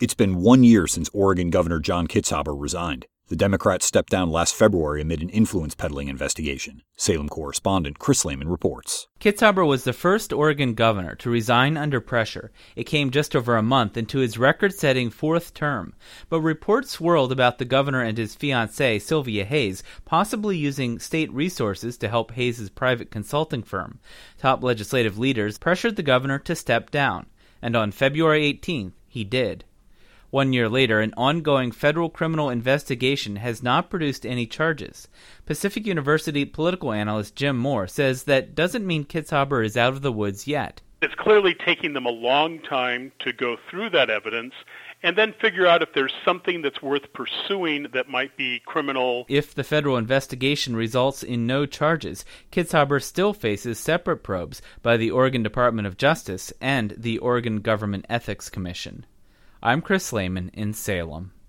It's been 1 year since Oregon Governor John Kitzhaber resigned. The Democrats stepped down last February amid an influence peddling investigation. Salem correspondent Chris Lehman reports. Kitzhaber was the first Oregon governor to resign under pressure. It came just over a month into his record-setting fourth term. But reports swirled about the governor and his fiancée, Sylvia Hayes, possibly using state resources to help Hayes' private consulting firm. Top legislative leaders pressured the governor to step down. And on February 18th, he did. 1 year later, an ongoing federal criminal investigation has not produced any charges. Pacific University political analyst Jim Moore says that doesn't mean Kitzhaber is out of the woods yet. It's clearly taking them a long time to go through that evidence and then figure out if there's something that's worth pursuing that might be criminal. If the federal investigation results in no charges, Kitzhaber still faces separate probes by the Oregon Department of Justice and the Oregon Government Ethics Commission. I'm Chris Lehman in Salem.